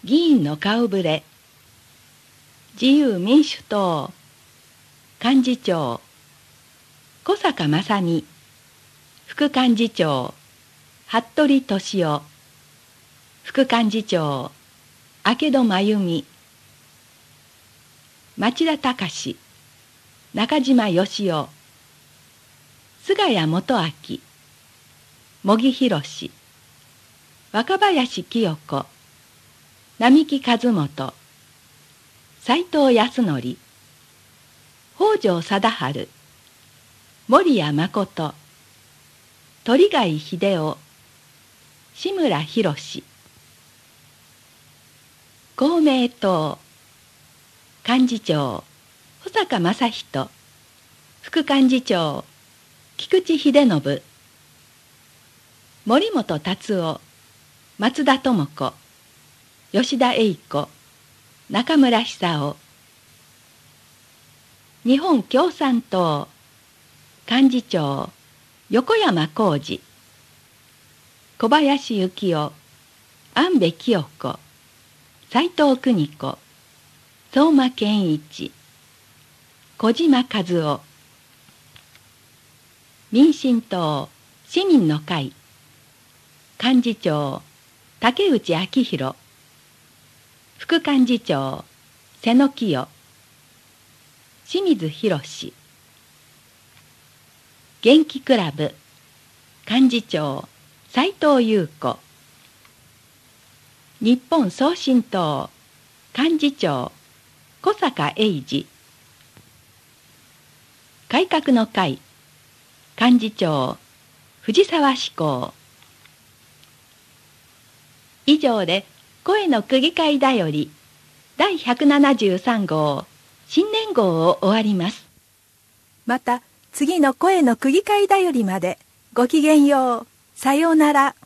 議員の顔ぶれ。自由民主党幹事長小坂正美、副幹事長服部俊夫、副幹事長明戸真由美、町田隆、中島義雄、菅谷元明、茂木宏、若林清子、並木和元、斉藤康則、北条貞治、守谷誠、鳥貝秀夫、志村博、公明党幹事長保坂正人、副幹事長菊池秀信、森本達夫、松田智子、吉田栄子、中村久夫。日本共産党幹事長横山浩二、小林幸男、安部清子、斉藤邦子、相馬健一、小島和夫。民進党市民の会幹事長竹内昭弘、副幹事長瀬野清、清水宏。元気クラブ幹事長斉藤優子、日本送信党幹事長小坂英二、改革の会幹事長藤沢志功。以上で声の区議会だより第173号新年号を終わります。 また次の声の区議会だよりまでごきげんよう。さようなら。